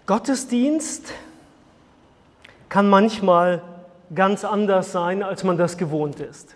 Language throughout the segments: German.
Gottesdienst kann manchmal ganz anders sein, als man das gewohnt ist.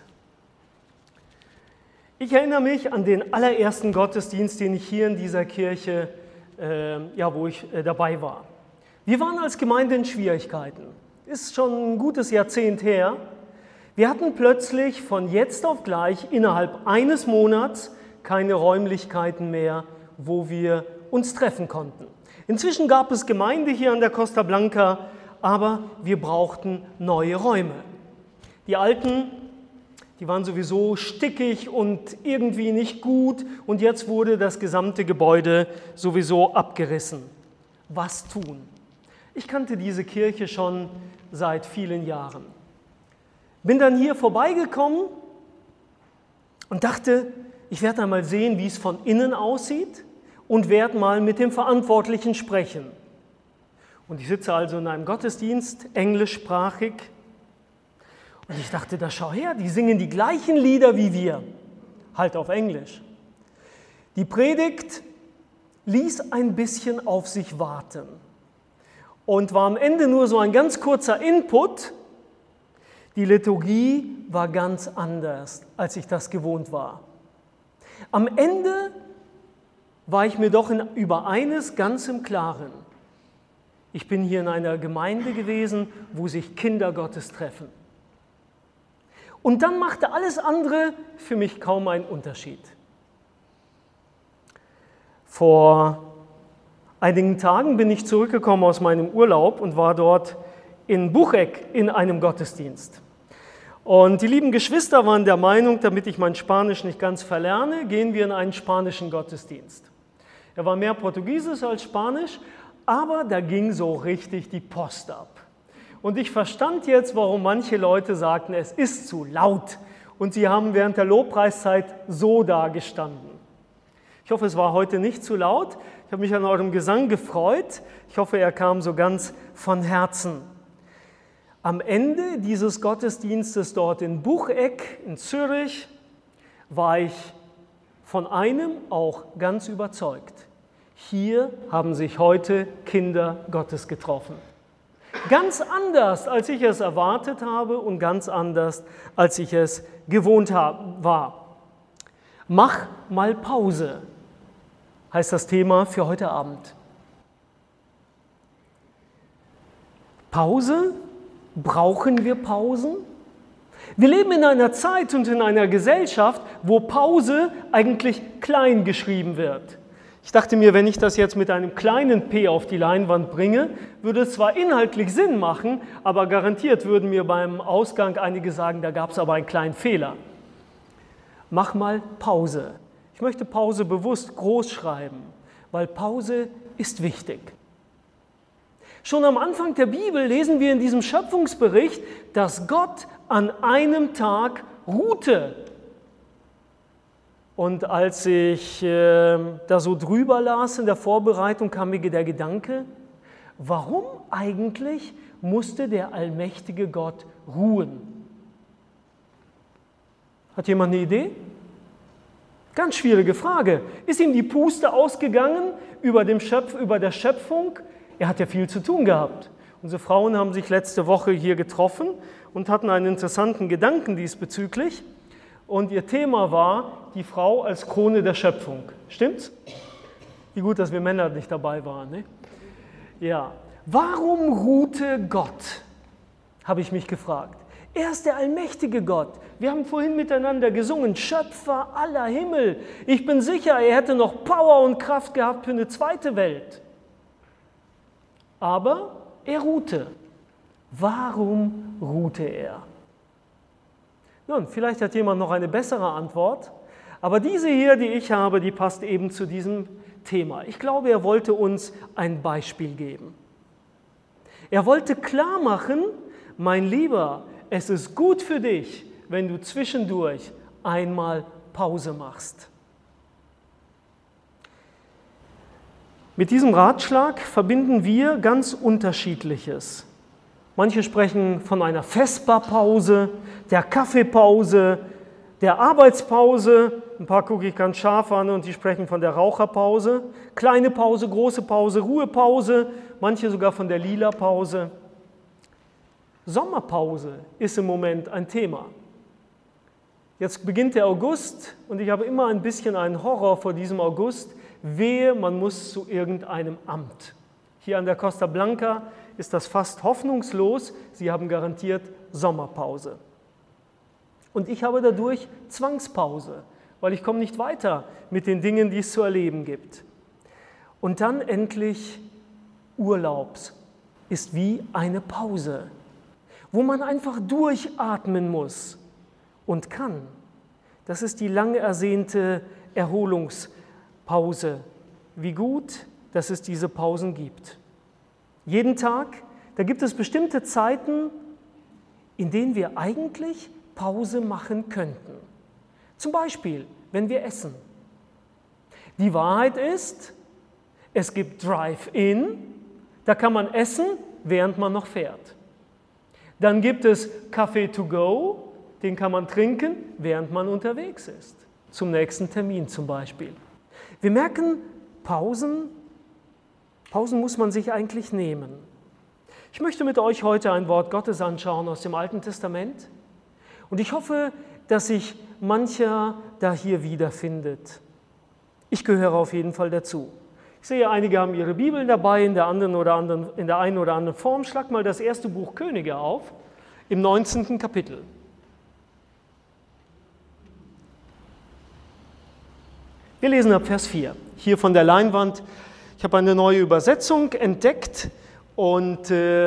Ich erinnere mich an den allerersten Gottesdienst, den ich hier in dieser Kirche, wo ich dabei war. Wir waren als Gemeinde in Schwierigkeiten. Ist schon ein gutes Jahrzehnt her. Wir hatten plötzlich von jetzt auf gleich innerhalb eines Monats keine Räumlichkeiten mehr, wo wir uns treffen konnten. Inzwischen gab es Gemeinde hier an der Costa Blanca, aber wir brauchten neue Räume. Die alten, die waren sowieso stickig und irgendwie nicht gut und jetzt wurde das gesamte Gebäude sowieso abgerissen. Was tun? Ich kannte diese Kirche schon seit vielen Jahren. Bin dann hier vorbeigekommen und dachte, ich werde einmal sehen, wie es von innen aussieht und werde mal mit dem Verantwortlichen sprechen. Und ich sitze also in einem Gottesdienst, englischsprachig, und ich dachte, da schau her, die singen die gleichen Lieder wie wir, halt auf Englisch. Die Predigt ließ ein bisschen auf sich warten und war am Ende nur so ein ganz kurzer Input. Die Liturgie war ganz anders, als ich das gewohnt war. Am Ende war ich mir doch über eines ganz im Klaren. Ich bin hier in einer Gemeinde gewesen, wo sich Kinder Gottes treffen. Und dann machte alles andere für mich kaum einen Unterschied. Vor einigen Tagen bin ich zurückgekommen aus meinem Urlaub und war dort in Bucheck in einem Gottesdienst. Und die lieben Geschwister waren der Meinung, damit ich mein Spanisch nicht ganz verlerne, gehen wir in einen spanischen Gottesdienst. Er war mehr Portugiesisch als Spanisch, aber da ging so richtig die Post ab. Und ich verstand jetzt, warum manche Leute sagten, es ist zu laut. Und sie haben während der Lobpreiszeit so dagestanden. Ich hoffe, es war heute nicht zu laut. Ich habe mich an eurem Gesang gefreut. Ich hoffe, er kam so ganz von Herzen. Am Ende dieses Gottesdienstes dort in Bucheck in Zürich war ich von einem auch ganz überzeugt. Hier haben sich heute Kinder Gottes getroffen. Ganz anders, als ich es erwartet habe und ganz anders, als ich es gewohnt war. Mach mal Pause, heißt das Thema für heute Abend. Pause? Brauchen wir Pausen? Wir leben in einer Zeit und in einer Gesellschaft, wo Pause eigentlich klein geschrieben wird. Ich dachte mir, wenn ich das jetzt mit einem kleinen P auf die Leinwand bringe, würde es zwar inhaltlich Sinn machen, aber garantiert würden mir beim Ausgang einige sagen, da gab es aber einen kleinen Fehler. Mach mal Pause. Ich möchte Pause bewusst groß schreiben, weil Pause ist wichtig. Schon am Anfang der Bibel lesen wir in diesem Schöpfungsbericht, dass Gott an einem Tag ruhte. Und als ich da so drüber las in der Vorbereitung, kam mir der Gedanke, warum eigentlich musste der allmächtige Gott ruhen? Hat jemand eine Idee? Ganz schwierige Frage. Ist ihm die Puste ausgegangen über der Schöpfung? Er hat ja viel zu tun gehabt. Unsere Frauen haben sich letzte Woche hier getroffen und hatten einen interessanten Gedanken diesbezüglich. Und ihr Thema war die Frau als Krone der Schöpfung. Stimmt's? Wie gut, dass wir Männer nicht dabei waren. Ne? Ja. Warum ruhte Gott? Habe ich mich gefragt. Er ist der allmächtige Gott. Wir haben vorhin miteinander gesungen, Schöpfer aller Himmel. Ich bin sicher, er hätte noch Power und Kraft gehabt für eine zweite Welt. Aber er ruhte. Warum ruhte er? Nun, vielleicht hat jemand noch eine bessere Antwort, aber diese hier, die ich habe, die passt eben zu diesem Thema. Ich glaube, er wollte uns ein Beispiel geben. Er wollte klar machen, mein Lieber, es ist gut für dich, wenn du zwischendurch einmal Pause machst. Mit diesem Ratschlag verbinden wir ganz Unterschiedliches. Manche sprechen von einer Vesperpause, der Kaffeepause, der Arbeitspause, ein paar gucke ich ganz scharf an und die sprechen von der Raucherpause, kleine Pause, große Pause, Ruhepause, manche sogar von der Lila-Pause. Sommerpause ist im Moment ein Thema. Jetzt beginnt der August und ich habe immer ein bisschen einen Horror vor diesem August. Wehe, man muss zu irgendeinem Amt. Hier an der Costa Blanca ist das fast hoffnungslos. Sie haben garantiert Sommerpause. Und ich habe dadurch Zwangspause, weil ich komme nicht weiter mit den Dingen, die es zu erleben gibt. Und dann endlich Urlaubs ist wie eine Pause, wo man einfach durchatmen muss und kann. Das ist die lange ersehnte Erholungspause. Wie gut, dass es diese Pausen gibt. Jeden Tag, da gibt es bestimmte Zeiten, in denen wir eigentlich Pause machen könnten. Zum Beispiel, wenn wir essen. Die Wahrheit ist, es gibt Drive-In, da kann man essen, während man noch fährt. Dann gibt es Kaffee to go, den kann man trinken, während man unterwegs ist. Zum nächsten Termin zum Beispiel. Wir merken, Pausen muss man sich eigentlich nehmen. Ich möchte mit euch heute ein Wort Gottes anschauen aus dem Alten Testament. Und ich hoffe, dass sich mancher da hier wiederfindet. Ich gehöre auf jeden Fall dazu. Ich sehe, einige haben ihre Bibeln dabei, in der einen oder anderen Form. Schlag mal das erste Buch Könige auf, im 19. Kapitel. Wir lesen ab Vers 4, hier von der Leinwand. Ich habe eine neue Übersetzung entdeckt und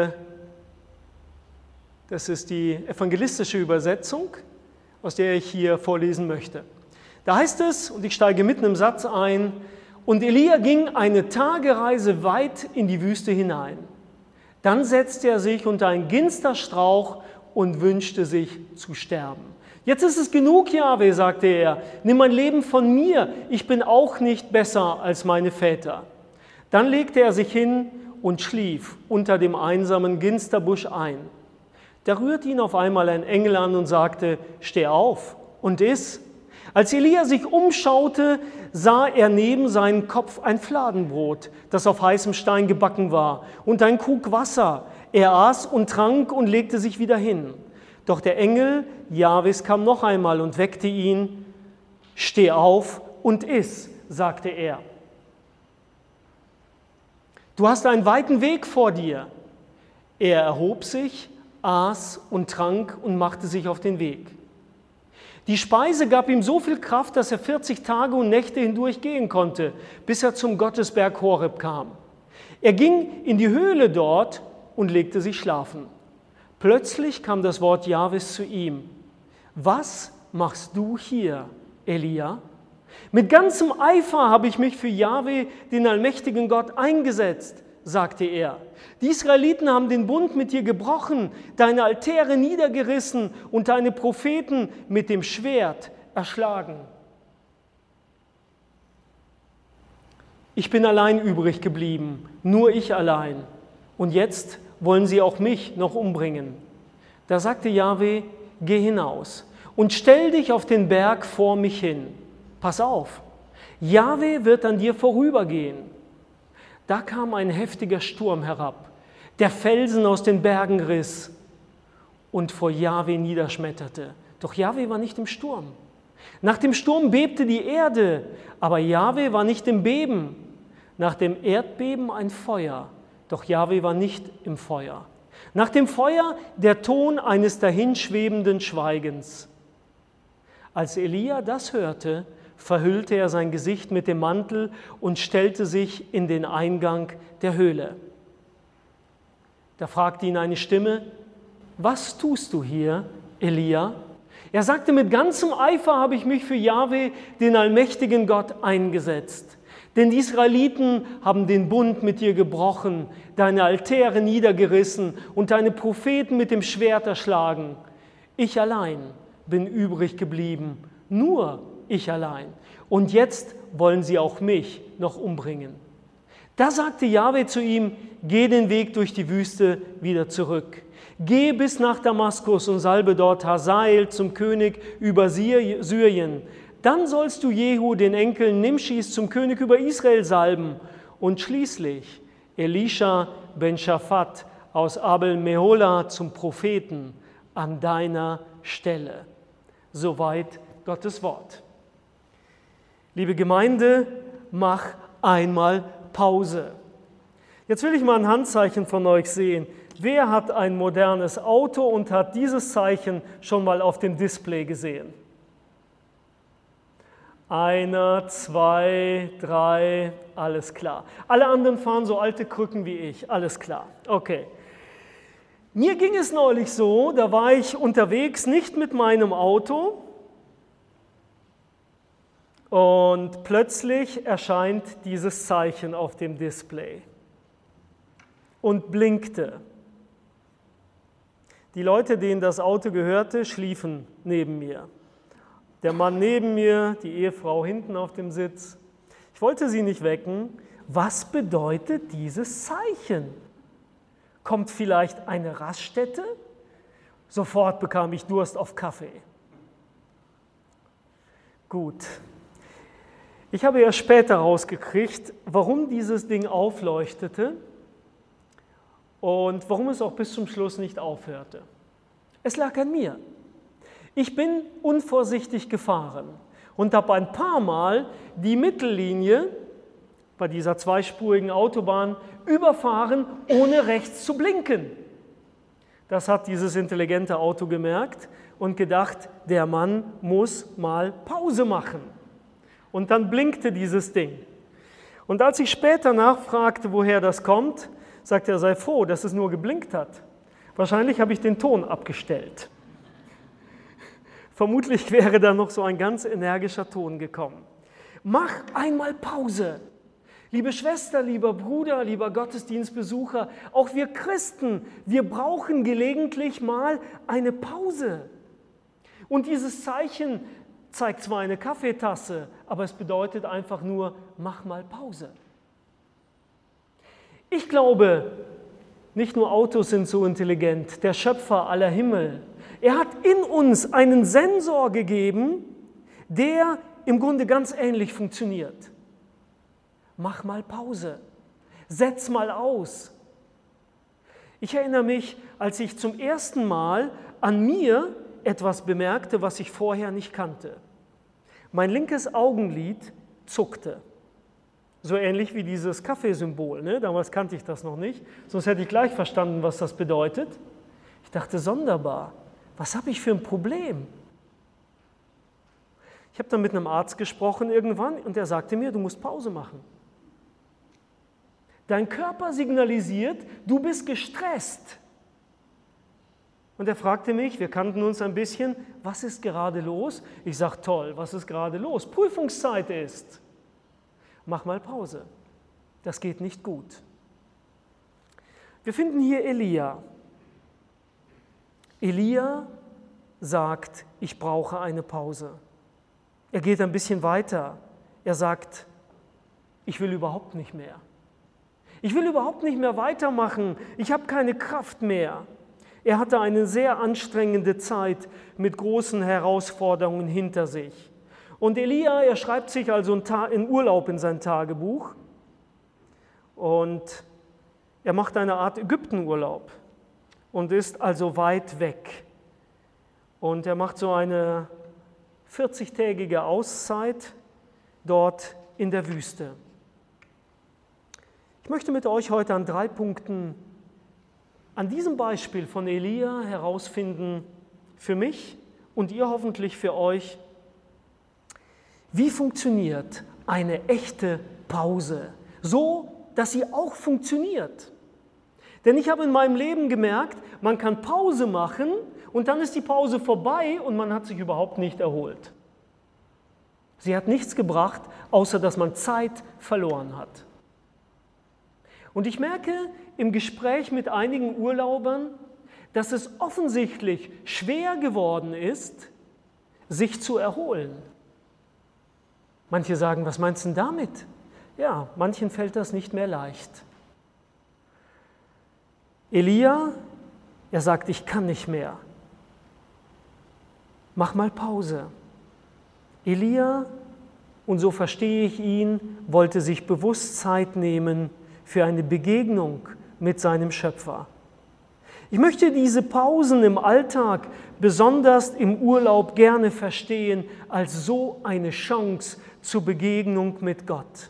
das ist die evangelistische Übersetzung, aus der ich hier vorlesen möchte. Da heißt es, und ich steige mitten im Satz ein, und Elia ging eine Tagereise weit in die Wüste hinein. Dann setzte er sich unter einen Ginsterstrauch und wünschte sich zu sterben. Jetzt ist es genug, Jahwe, sagte er, nimm mein Leben von mir, ich bin auch nicht besser als meine Väter. Dann legte er sich hin und schlief unter dem einsamen Ginsterbusch ein. Da rührte ihn auf einmal ein Engel an und sagte, steh auf und iss. Als Elia sich umschaute, sah er neben seinem Kopf ein Fladenbrot, das auf heißem Stein gebacken war, und ein Krug Wasser. Er aß und trank und legte sich wieder hin. Doch der Engel Jahwes kam noch einmal und weckte ihn. Steh auf und iss, sagte er. Du hast einen weiten Weg vor dir. Er erhob sich, aß und trank und machte sich auf den Weg. Die Speise gab ihm so viel Kraft, dass er 40 Tage und Nächte hindurch gehen konnte, bis er zum Gottesberg Horeb kam. Er ging in die Höhle dort und legte sich schlafen. Plötzlich kam das Wort Jahwes zu ihm. Was machst du hier, Elia? Mit ganzem Eifer habe ich mich für Jahwe, den allmächtigen Gott, eingesetzt, sagte er. Die Israeliten haben den Bund mit dir gebrochen, deine Altäre niedergerissen und deine Propheten mit dem Schwert erschlagen. Ich bin allein übrig geblieben, nur ich allein. Und jetzt wollen sie auch mich noch umbringen. Da sagte Jahwe, geh hinaus und stell dich auf den Berg vor mich hin. Pass auf, Jahwe wird an dir vorübergehen. Da kam ein heftiger Sturm herab, der Felsen aus den Bergen riss und vor Jahwe niederschmetterte. Doch Jahwe war nicht im Sturm. Nach dem Sturm bebte die Erde, aber Jahwe war nicht im Beben. Nach dem Erdbeben ein Feuer, doch Jahwe war nicht im Feuer. Nach dem Feuer der Ton eines dahinschwebenden Schweigens. Als Elia das hörte, verhüllte er sein Gesicht mit dem Mantel und stellte sich in den Eingang der Höhle. Da fragte ihn eine Stimme, was tust du hier, Elia? Er sagte, mit ganzem Eifer habe ich mich für Jahwe, den allmächtigen Gott, eingesetzt. Denn die Israeliten haben den Bund mit dir gebrochen, deine Altäre niedergerissen und deine Propheten mit dem Schwert erschlagen. Ich allein bin übrig geblieben, nur ich allein. Und jetzt wollen sie auch mich noch umbringen. Da sagte Jahwe zu ihm, geh den Weg durch die Wüste wieder zurück. Geh bis nach Damaskus und salbe dort Hazael zum König über Syrien. Dann sollst du Jehu, den Enkel Nimschis, zum König über Israel salben. Und schließlich Elisha ben Shaphat aus Abel Mehola zum Propheten an deiner Stelle. Soweit Gottes Wort. Liebe Gemeinde, mach einmal Pause. Jetzt will ich mal ein Handzeichen von euch sehen. Wer hat ein modernes Auto und hat dieses Zeichen schon mal auf dem Display gesehen? 1, 2, 3, alles klar. Alle anderen fahren so alte Krücken wie ich, alles klar. Okay. Mir ging es neulich so, da war ich unterwegs, nicht mit meinem Auto, und plötzlich erscheint dieses Zeichen auf dem Display und blinkte. Die Leute, denen das Auto gehörte, schliefen neben mir. Der Mann neben mir, die Ehefrau hinten auf dem Sitz. Ich wollte sie nicht wecken. Was bedeutet dieses Zeichen? Kommt vielleicht eine Raststätte? Sofort bekam ich Durst auf Kaffee. Gut. Ich habe erst später rausgekriegt, warum dieses Ding aufleuchtete und warum es auch bis zum Schluss nicht aufhörte. Es lag an mir. Ich bin unvorsichtig gefahren und habe ein paar Mal die Mittellinie bei dieser zweispurigen Autobahn überfahren, ohne rechts zu blinken. Das hat dieses intelligente Auto gemerkt und gedacht, der Mann muss mal Pause machen. Und dann blinkte dieses Ding. Und als ich später nachfragte, woher das kommt, sagte er, sei froh, dass es nur geblinkt hat. Wahrscheinlich habe ich den Ton abgestellt. Vermutlich wäre da noch so ein ganz energischer Ton gekommen. Mach einmal Pause. Liebe Schwester, lieber Bruder, lieber Gottesdienstbesucher, auch wir Christen, wir brauchen gelegentlich mal eine Pause. Und dieses Zeichen zeigt zwar eine Kaffeetasse, aber es bedeutet einfach nur, mach mal Pause. Ich glaube, nicht nur Autos sind so intelligent, der Schöpfer aller Himmel. Er hat in uns einen Sensor gegeben, der im Grunde ganz ähnlich funktioniert. Mach mal Pause, setz mal aus. Ich erinnere mich, als ich zum ersten Mal an mir etwas bemerkte, was ich vorher nicht kannte. Mein linkes Augenlid zuckte. So ähnlich wie dieses Kaffeesymbol. Ne? Damals kannte ich das noch nicht, sonst hätte ich gleich verstanden, was das bedeutet. Ich dachte, sonderbar, was habe ich für ein Problem? Ich habe dann mit einem Arzt gesprochen irgendwann und er sagte mir, du musst Pause machen. Dein Körper signalisiert, du bist gestresst. Und er fragte mich, wir kannten uns ein bisschen, was ist gerade los? Ich sage, toll, was ist gerade los? Prüfungszeit ist. Mach mal Pause. Das geht nicht gut. Wir finden hier Elia. Elia sagt, ich brauche eine Pause. Er geht ein bisschen weiter. Er sagt, ich will überhaupt nicht mehr. Ich will überhaupt nicht mehr weitermachen. Ich habe keine Kraft mehr. Er hatte eine sehr anstrengende Zeit mit großen Herausforderungen hinter sich. Und Elia, er schreibt sich also in Urlaub in sein Tagebuch und er macht eine Art Ägyptenurlaub und ist also weit weg. Und er macht so eine 40-tägige Auszeit dort in der Wüste. Ich möchte mit euch heute an 3 Punkten an diesem Beispiel von Elia herausfinden, für mich und ihr hoffentlich für euch, wie funktioniert eine echte Pause, so dass sie auch funktioniert. Denn ich habe in meinem Leben gemerkt, man kann Pause machen und dann ist die Pause vorbei und man hat sich überhaupt nicht erholt. Sie hat nichts gebracht, außer dass man Zeit verloren hat. Und ich merke im Gespräch mit einigen Urlaubern, dass es offensichtlich schwer geworden ist, sich zu erholen. Manche sagen, was meinst du denn damit? Ja, manchen fällt das nicht mehr leicht. Elia, Er sagt, ich kann nicht mehr. Mach mal Pause. Elia, und so verstehe ich ihn, wollte sich bewusst Zeit nehmen für eine Begegnung mit seinem Schöpfer. Ich möchte diese Pausen im Alltag, besonders im Urlaub, gerne verstehen als so eine Chance zur Begegnung mit Gott.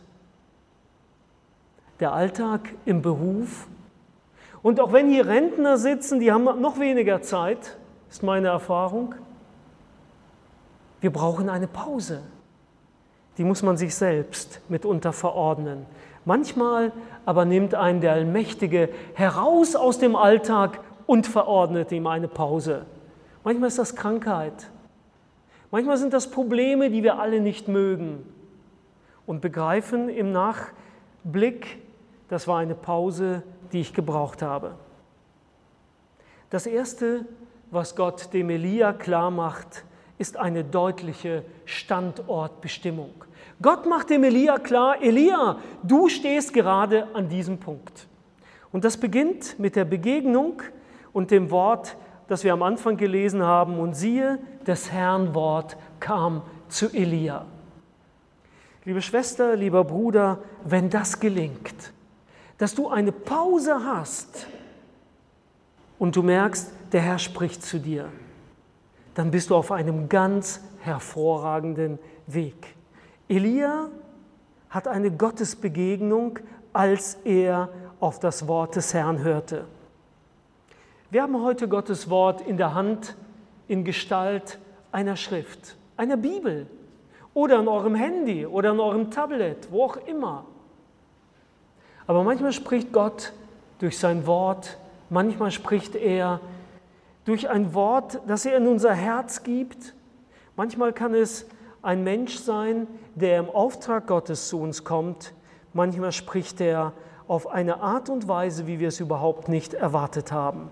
Der Alltag im Beruf. Und auch wenn hier Rentner sitzen, die haben noch weniger Zeit, ist meine Erfahrung. Wir brauchen eine Pause. Die muss man sich selbst mitunter verordnen. Manchmal aber nimmt einen der Allmächtige heraus aus dem Alltag und verordnet ihm eine Pause. Manchmal ist das Krankheit. Manchmal sind das Probleme, die wir alle nicht mögen und begreifen im Nachblick, das war eine Pause, die ich gebraucht habe. Das Erste, was Gott dem Elia klar macht, ist eine deutliche Standortbestimmung. Gott macht dem Elia klar, Elia, du stehst gerade an diesem Punkt. Und das beginnt mit der Begegnung und dem Wort, das wir am Anfang gelesen haben. Und siehe, des Herrn Wort kam zu Elia. Liebe Schwester, lieber Bruder, wenn das gelingt, dass du eine Pause hast und du merkst, der Herr spricht zu dir, dann bist du auf einem ganz hervorragenden Weg. Elia hat eine Gottesbegegnung, als er auf das Wort des Herrn hörte. Wir haben heute Gottes Wort in der Hand in Gestalt einer Schrift, einer Bibel oder an eurem Handy oder an eurem Tablet, wo auch immer. Aber manchmal spricht Gott durch sein Wort, manchmal spricht er durch ein Wort, das er in unser Herz gibt. Manchmal kann es ein Mensch sein, der im Auftrag Gottes zu uns kommt. Manchmal spricht er auf eine Art und Weise, wie wir es überhaupt nicht erwartet haben.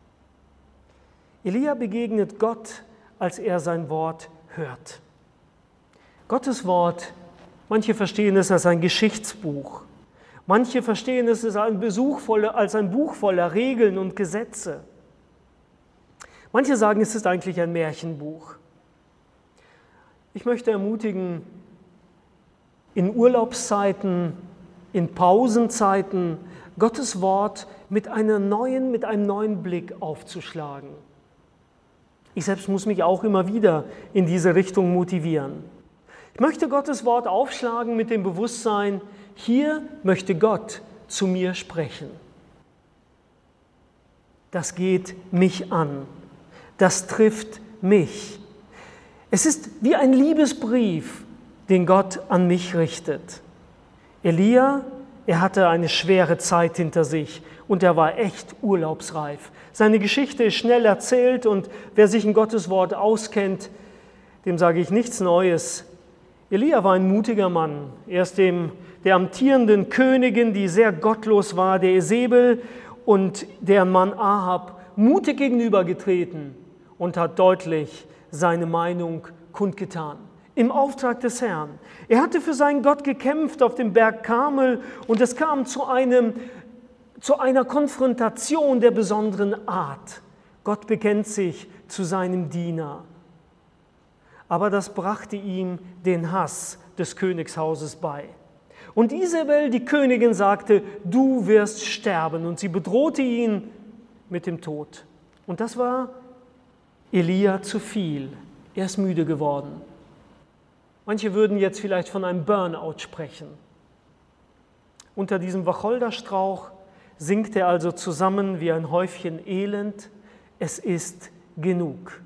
Elia begegnet Gott, als er sein Wort hört. Gottes Wort, manche verstehen es als ein Geschichtsbuch. Manche verstehen es als ein Buch voller Regeln und Gesetze. Manche sagen, es ist eigentlich ein Märchenbuch. Ich möchte ermutigen, in Urlaubszeiten, in Pausenzeiten, Gottes Wort mit einem neuen Blick aufzuschlagen. Ich selbst muss mich auch immer wieder in diese Richtung motivieren. Ich möchte Gottes Wort aufschlagen mit dem Bewusstsein, hier möchte Gott zu mir sprechen. Das geht mich an. Das trifft mich. Es ist wie ein Liebesbrief, den Gott an mich richtet. Elia, er hatte eine schwere Zeit hinter sich und er war echt urlaubsreif. Seine Geschichte ist schnell erzählt und wer sich in Gottes Wort auskennt, dem sage ich nichts Neues. Elia war ein mutiger Mann. Er ist der amtierenden Königin, die sehr gottlos war, der Jezebel und deren Mann Ahab, mutig gegenübergetreten und hat deutlich seine Meinung kundgetan. Im Auftrag des Herrn. Er hatte für seinen Gott gekämpft auf dem Berg Karmel und es kam zu einer Konfrontation der besonderen Art. Gott bekennt sich zu seinem Diener. Aber das brachte ihm den Hass des Königshauses bei. Und Isabel, die Königin, sagte, du wirst sterben. Und sie bedrohte ihn mit dem Tod. Und das war Elia zu viel. Er ist müde geworden. Manche würden jetzt vielleicht von einem Burnout sprechen. Unter diesem Wacholderstrauch sinkt er also zusammen wie ein Häufchen Elend. Es ist genug.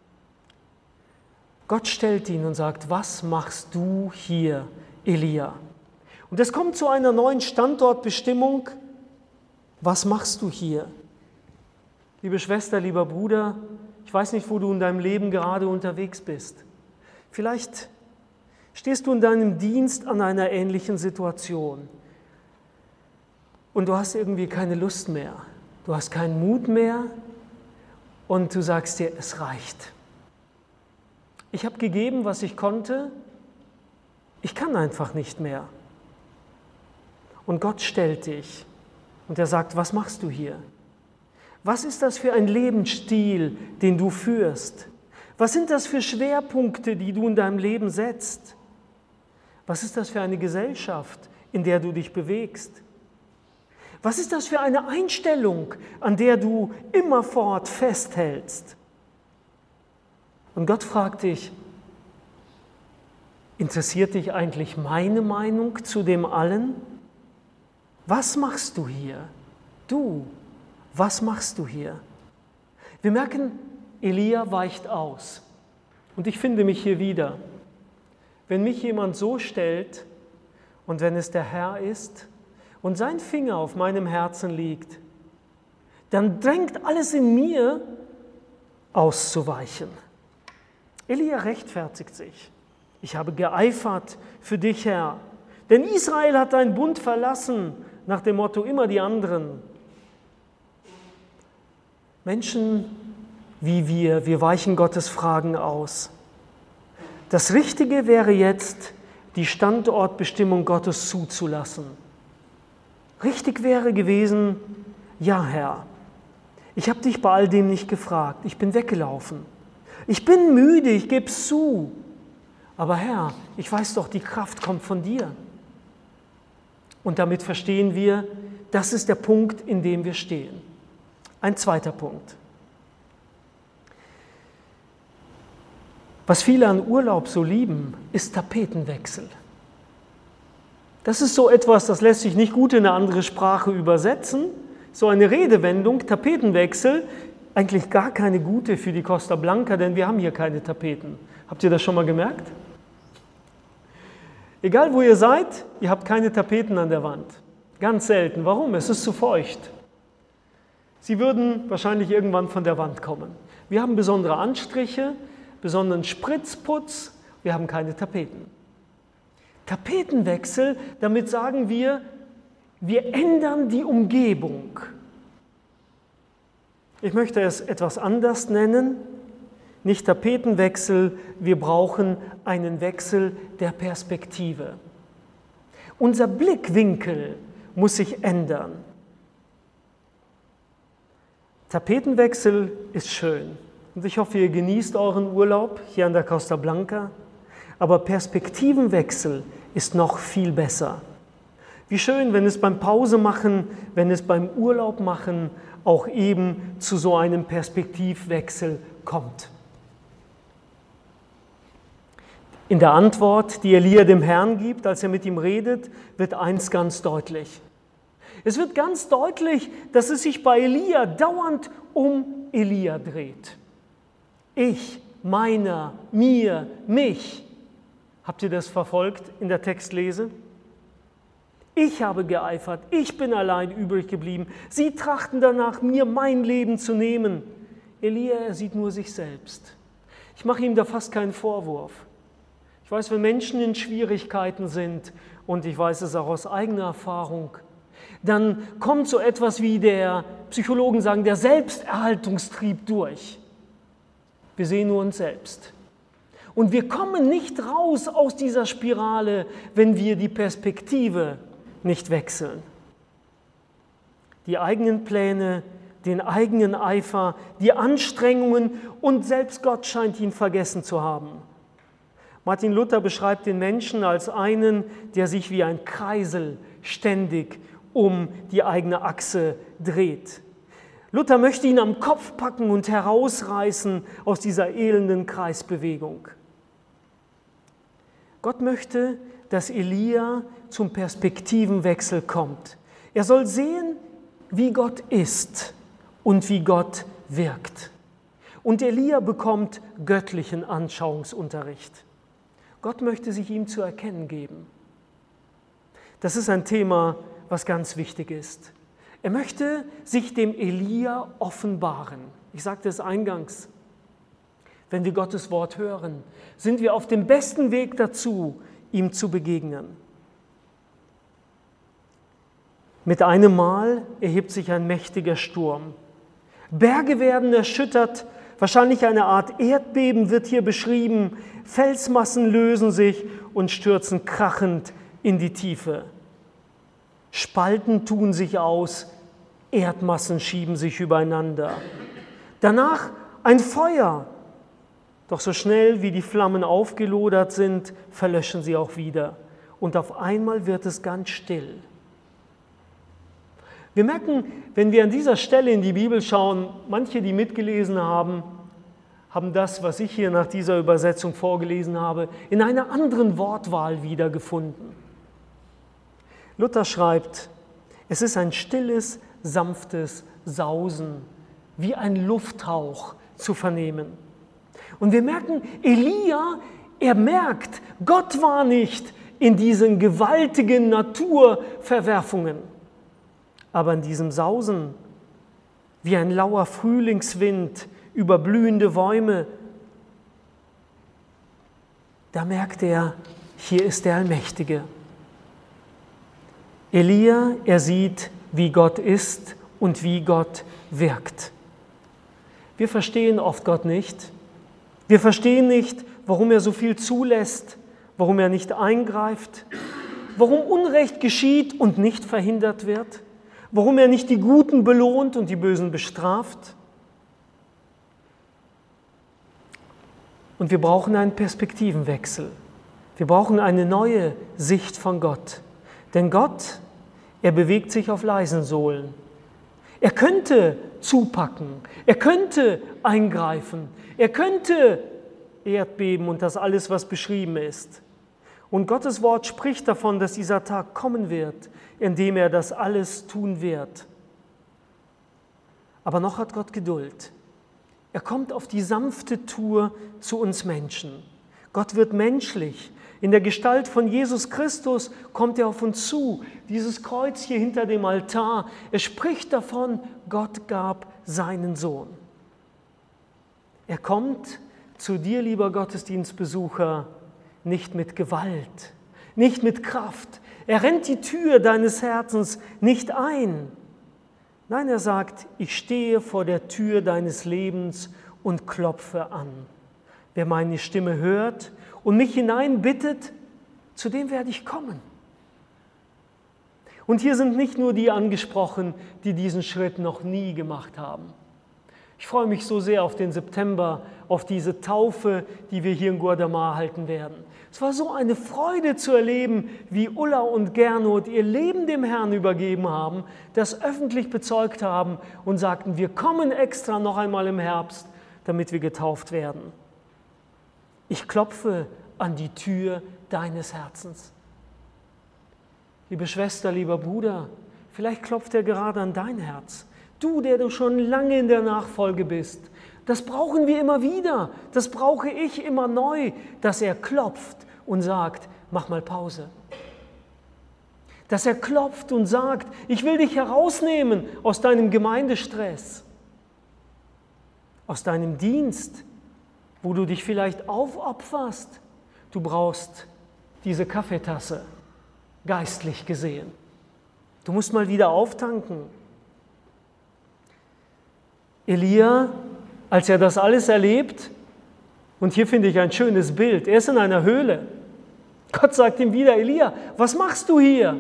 Gott stellt ihn und sagt, was machst du hier, Elia? Und es kommt zu einer neuen Standortbestimmung. Was machst du hier? Liebe Schwester, lieber Bruder, ich weiß nicht, wo du in deinem Leben gerade unterwegs bist. Vielleicht stehst du in deinem Dienst an einer ähnlichen Situation und du hast irgendwie keine Lust mehr, du hast keinen Mut mehr und du sagst dir, es reicht. Ich habe gegeben, was ich konnte, ich kann einfach nicht mehr. Und Gott stellt dich und er sagt, was machst du hier? Was ist das für ein Lebensstil, den du führst? Was sind das für Schwerpunkte, die du in deinem Leben setzt? Was ist das für eine Gesellschaft, in der du dich bewegst? Was ist das für eine Einstellung, an der du immerfort festhältst? Und Gott fragt dich, interessiert dich eigentlich meine Meinung zu dem allen? Was machst du hier? Du, was machst du hier? Wir merken, Elia weicht aus. Und ich finde mich hier wieder. Wenn mich jemand so stellt und wenn es der Herr ist und sein Finger auf meinem Herzen liegt, dann drängt alles in mir, auszuweichen. Elia rechtfertigt sich. Ich habe geeifert für dich, Herr. Denn Israel hat deinen Bund verlassen, nach dem Motto immer die anderen. Menschen wie wir weichen Gottes Fragen aus. Das Richtige wäre jetzt, die Standortbestimmung Gottes zuzulassen. Richtig wäre gewesen, ja Herr, ich habe dich bei all dem nicht gefragt, ich bin weggelaufen. Ich bin müde, ich gebe es zu. Aber Herr, ich weiß doch, die Kraft kommt von dir. Und damit verstehen wir, das ist der Punkt, in dem wir stehen. Ein zweiter Punkt. Was viele an Urlaub so lieben, ist Tapetenwechsel. Das ist so etwas, das lässt sich nicht gut in eine andere Sprache übersetzen. So eine Redewendung, Tapetenwechsel, eigentlich gar keine gute für die Costa Blanca, denn wir haben hier keine Tapeten. Habt ihr das schon mal gemerkt? Egal wo ihr seid, ihr habt keine Tapeten an der Wand. Ganz selten. Warum? Es ist zu feucht. Sie würden wahrscheinlich irgendwann von der Wand kommen. Wir haben besondere Anstriche, besonderen Spritzputz, wir haben keine Tapeten. Tapetenwechsel, damit sagen wir ändern die Umgebung. Ich möchte es etwas anders nennen, nicht Tapetenwechsel, wir brauchen einen Wechsel der Perspektive. Unser Blickwinkel muss sich ändern. Tapetenwechsel ist schön. Und ich hoffe, ihr genießt euren Urlaub hier an der Costa Blanca. Aber Perspektivenwechsel ist noch viel besser. Wie schön, wenn es beim Pausemachen, wenn es beim Urlaub machen auch eben zu so einem Perspektivwechsel kommt. In der Antwort, die Elia dem Herrn gibt, als er mit ihm redet, wird eins ganz deutlich. Es wird ganz deutlich, dass es sich bei Elia dauernd um Elia dreht. Ich, meiner, mir, mich. Habt ihr das verfolgt in der Textlese? Ich habe geeifert, ich bin allein übrig geblieben. Sie trachten danach, mir mein Leben zu nehmen. Elia, er sieht nur sich selbst. Ich mache ihm da fast keinen Vorwurf. Ich weiß, wenn Menschen in Schwierigkeiten sind, und ich weiß es auch aus eigener Erfahrung, dann kommt so etwas wie der Psychologen sagen, der Selbsterhaltungstrieb durch. Wir sehen nur uns selbst. Und wir kommen nicht raus aus dieser Spirale, wenn wir die Perspektive nicht wechseln. Die eigenen Pläne, den eigenen Eifer, die Anstrengungen und selbst Gott scheint ihn vergessen zu haben. Martin Luther beschreibt den Menschen als einen, der sich wie ein Kreisel ständig um die eigene Achse dreht. Luther möchte ihn am Kopf packen und herausreißen aus dieser elenden Kreisbewegung. Gott möchte, dass Elia zum Perspektivenwechsel kommt. Er soll sehen, wie Gott ist und wie Gott wirkt. Und Elia bekommt göttlichen Anschauungsunterricht. Gott möchte sich ihm zu erkennen geben. Das ist ein Thema, was ganz wichtig ist. Er möchte sich dem Elia offenbaren. Ich sagte es eingangs. Wenn wir Gottes Wort hören, sind wir auf dem besten Weg dazu, ihm zu begegnen. Mit einem Mal erhebt sich ein mächtiger Sturm. Berge werden erschüttert, wahrscheinlich eine Art Erdbeben wird hier beschrieben. Felsmassen lösen sich und stürzen krachend in die Tiefe. Spalten tun sich aus Erdmassen schieben sich übereinander. Danach ein Feuer. Doch so schnell wie die Flammen aufgelodert sind, verlöschen sie auch wieder. Und auf einmal wird es ganz still. Wir merken, wenn wir an dieser Stelle in die Bibel schauen, manche, die mitgelesen haben, haben das, was ich hier nach dieser Übersetzung vorgelesen habe, in einer anderen Wortwahl wiedergefunden. Luther schreibt, es ist ein stilles, sanftes Sausen, wie ein Lufthauch zu vernehmen. Und wir merken, Elia, er merkt, Gott war nicht in diesen gewaltigen Naturverwerfungen, aber in diesem Sausen, wie ein lauer Frühlingswind über blühende Bäume, da merkt er, hier ist der Allmächtige. Elia, er sieht, wie Gott ist und wie Gott wirkt. Wir verstehen oft Gott nicht. Wir verstehen nicht, warum er so viel zulässt, warum er nicht eingreift, warum Unrecht geschieht und nicht verhindert wird, warum er nicht die Guten belohnt und die Bösen bestraft. Und wir brauchen einen Perspektivenwechsel. Wir brauchen eine neue Sicht von Gott. Denn Gott, er bewegt sich auf leisen Sohlen. Er könnte zupacken, er könnte eingreifen, er könnte Erdbeben und das alles, was beschrieben ist. Und Gottes Wort spricht davon, dass dieser Tag kommen wird, in dem er das alles tun wird. Aber noch hat Gott Geduld. Er kommt auf die sanfte Tour zu uns Menschen. Gott wird menschlich. In der Gestalt von Jesus Christus kommt er auf uns zu. Dieses Kreuz hier hinter dem Altar, es spricht davon, Gott gab seinen Sohn. Er kommt zu dir, lieber Gottesdienstbesucher, nicht mit Gewalt, nicht mit Kraft. Er rennt die Tür deines Herzens nicht ein. Nein, er sagt, ich stehe vor der Tür deines Lebens und klopfe an. Wer meine Stimme hört und mich hineinbittet, zu dem werde ich kommen. Und hier sind nicht nur die angesprochen, die diesen Schritt noch nie gemacht haben. Ich freue mich so sehr auf den September, auf diese Taufe, die wir hier in Guadamar halten werden. Es war so eine Freude zu erleben, wie Ulla und Gernot ihr Leben dem Herrn übergeben haben, das öffentlich bezeugt haben und sagten, wir kommen extra noch einmal im Herbst, damit wir getauft werden. Ich klopfe an die Tür deines Herzens. Liebe Schwester, lieber Bruder, vielleicht klopft er gerade an dein Herz. Du, der du schon lange in der Nachfolge bist, das brauchen wir immer wieder, das brauche ich immer neu, dass er klopft und sagt, mach mal Pause. Dass er klopft und sagt, ich will dich herausnehmen aus deinem Gemeindestress, aus deinem Dienst, wo du dich vielleicht aufopferst. Du brauchst diese Kaffeetasse, geistlich gesehen. Du musst mal wieder auftanken. Elia, als er das alles erlebt, und hier finde ich ein schönes Bild, er ist in einer Höhle. Gott sagt ihm wieder, Elia, was machst du hier?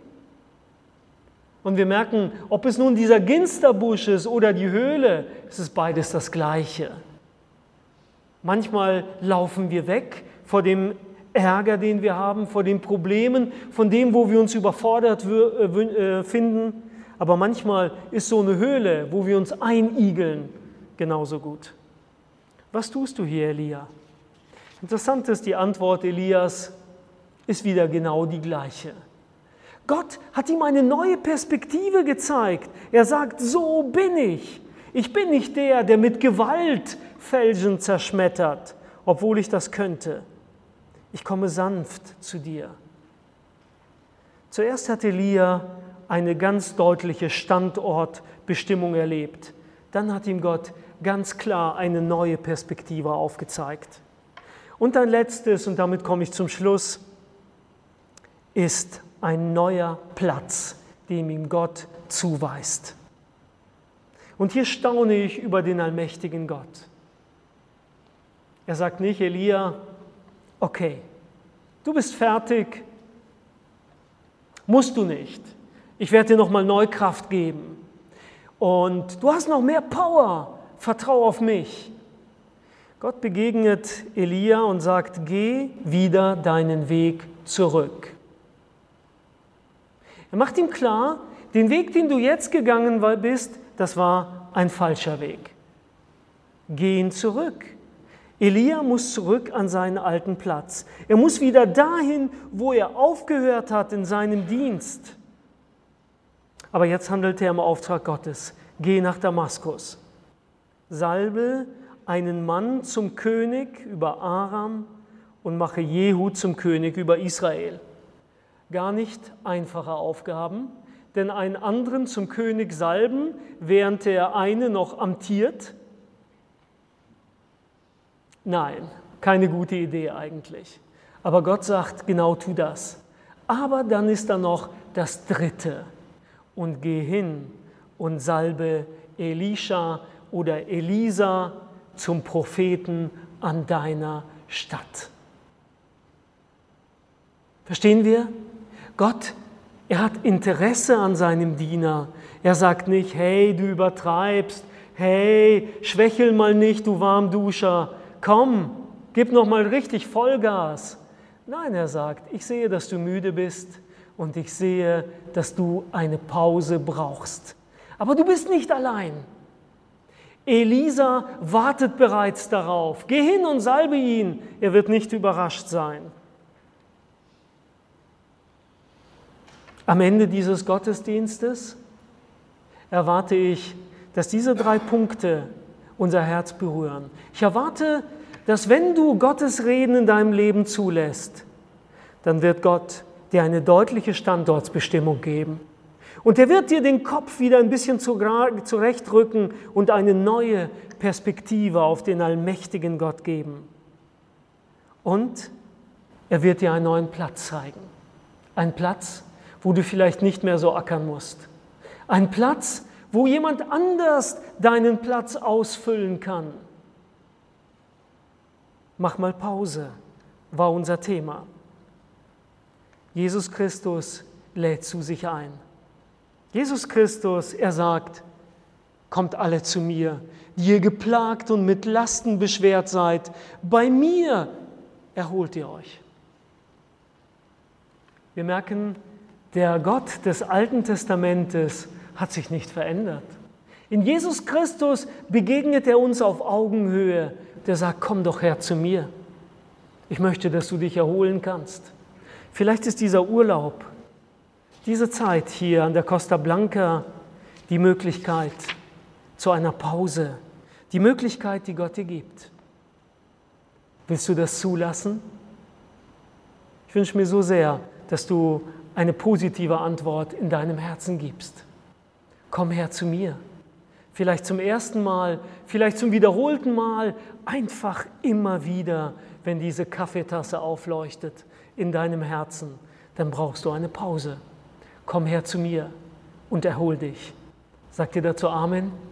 Und wir merken, ob es nun dieser Ginsterbusch ist oder die Höhle, es ist beides das Gleiche. Manchmal laufen wir weg vor dem Ärger, den wir haben, vor den Problemen, von dem, wo wir uns überfordert finden. Aber manchmal ist so eine Höhle, wo wir uns einigeln, genauso gut. Was tust du hier, Elia? Interessant ist, die Antwort Elias ist wieder genau die gleiche. Gott hat ihm eine neue Perspektive gezeigt. Er sagt, so bin ich. Ich bin nicht der, der mit Gewalt Felsen zerschmettert, obwohl ich das könnte. Ich komme sanft zu dir. Zuerst hat Elia eine ganz deutliche Standortbestimmung erlebt. Dann hat ihm Gott ganz klar eine neue Perspektive aufgezeigt. Und ein letztes, und damit komme ich zum Schluss, ist ein neuer Platz, den ihm Gott zuweist. Und hier staune ich über den allmächtigen Gott. Er sagt nicht, Elia, okay, du bist fertig, musst du nicht. Ich werde dir nochmal Neukraft geben. und du hast noch mehr Power, vertrau auf mich. Gott begegnet Elia und sagt, geh wieder deinen Weg zurück. Er macht ihm klar, den Weg, den du jetzt gegangen bist, das war ein falscher Weg. Geh ihn zurück. Elia muss zurück an seinen alten Platz. Er muss wieder dahin, wo er aufgehört hat in seinem Dienst. Aber jetzt handelt er im Auftrag Gottes. Geh nach Damaskus. Salbe einen Mann zum König über Aram und mache Jehu zum König über Israel. Gar nicht einfache Aufgaben, denn einen anderen zum König salben, während der eine noch amtiert? Nein, keine gute Idee eigentlich. Aber Gott sagt, genau tu das. Aber dann ist da noch das Dritte. Und geh hin und salbe Elisha oder Elisa zum Propheten an deiner Stadt. Verstehen wir? Gott, er hat Interesse an seinem Diener. Er sagt nicht, hey, du übertreibst, hey, schwächel mal nicht, du Warmduscher, komm, gib noch mal richtig Vollgas. Nein, er sagt, ich sehe, dass du müde bist und ich sehe, dass du eine Pause brauchst. Aber du bist nicht allein. Elisa wartet bereits darauf. Geh hin und salbe ihn, er wird nicht überrascht sein. Am Ende dieses Gottesdienstes erwarte ich, dass diese 3 Punkte unser Herz berühren. Ich erwarte, dass wenn du Gottes Reden in deinem Leben zulässt, dann wird Gott dir eine deutliche Standortsbestimmung geben. Und er wird dir den Kopf wieder ein bisschen zurechtrücken und eine neue Perspektive auf den allmächtigen Gott geben. Und er wird dir einen neuen Platz zeigen. Ein Platz, wo du vielleicht nicht mehr so ackern musst. Ein Platz, wo jemand anders deinen Platz ausfüllen kann. Mach mal Pause, war unser Thema. Jesus Christus lädt zu sich ein. Jesus Christus, er sagt, kommt alle zu mir, die ihr geplagt und mit Lasten beschwert seid. Bei mir erholt ihr euch. Wir merken, der Gott des Alten Testamentes hat sich nicht verändert. In Jesus Christus begegnet er uns auf Augenhöhe. Der sagt, komm doch her zu mir. Ich möchte, dass du dich erholen kannst. Vielleicht ist dieser Urlaub, diese Zeit hier an der Costa Blanca die Möglichkeit zu einer Pause, die Möglichkeit, die Gott dir gibt. Willst du das zulassen? Ich wünsche mir so sehr, dass du eine positive Antwort in deinem Herzen gibst. Komm her zu mir. Vielleicht zum ersten Mal, vielleicht zum wiederholten Mal, einfach immer wieder, wenn diese Kaffeetasse aufleuchtet in deinem Herzen, dann brauchst du eine Pause. Komm her zu mir und erhol dich. Sagt ihr dazu Amen?